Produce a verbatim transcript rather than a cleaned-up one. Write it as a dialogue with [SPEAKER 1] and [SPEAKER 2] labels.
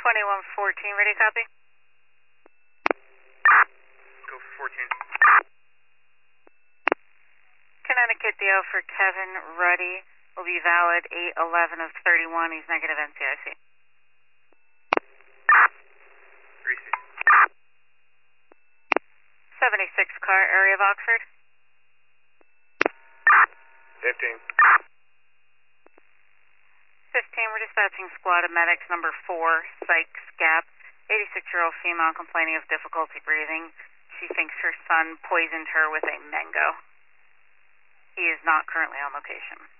[SPEAKER 1] twenty-one fourteen, ready copy?
[SPEAKER 2] Go for fourteen.
[SPEAKER 1] Connecticut D O for Kevin Ruddy will be valid eight eleven of thirty-one. He's negative N C I C.
[SPEAKER 2] three C.
[SPEAKER 1] seventy-six car, area of Oxford.
[SPEAKER 2] fifteen.
[SPEAKER 1] fifteen, we're dispatching squad of medics number four, Sykes Gap. eighty-six-year-old female complaining of difficulty breathing. She thinks her son poisoned her with a mango. He is not currently on location.